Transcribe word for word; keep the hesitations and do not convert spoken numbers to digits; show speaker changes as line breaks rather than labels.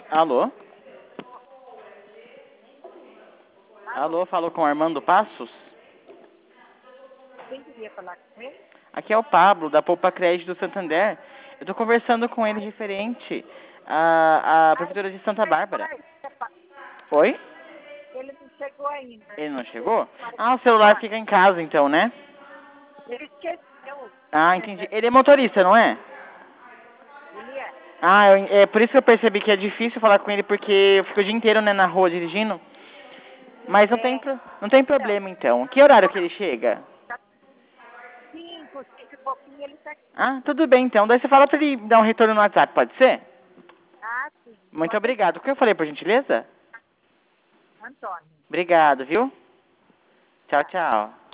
Alô? Alô, falo com Armando Passos?
Quem queria falar com ele?
Aqui é o Pablo, da Poupa Crédito do Santander. Eu tô conversando com ele referente à, à Prefeitura de Santa Bárbara. Oi?
Ele não chegou ainda.
Ele não chegou? Ah, o celular fica em casa então, né?
Ele esqueceu.
Ah, entendi. Ele é motorista, não é?
Ele é.
Ah, eu, é por isso que eu percebi que é difícil falar com ele, porque eu fico o dia inteiro, né, na rua dirigindo. Mas não tem,
É.
pro- não tem problema então. Que horário que ele chega?
Cinco, cinco e pouquinho ele tá aqui.
Ah, tudo bem então. Daí você fala pra ele dar um retorno no WhatsApp, pode ser?
Ah, sim.
Muito
Pode
obrigado. O que eu falei, por gentileza?
Antônio.
Obrigado, viu? Tchau,
Tá.
tchau.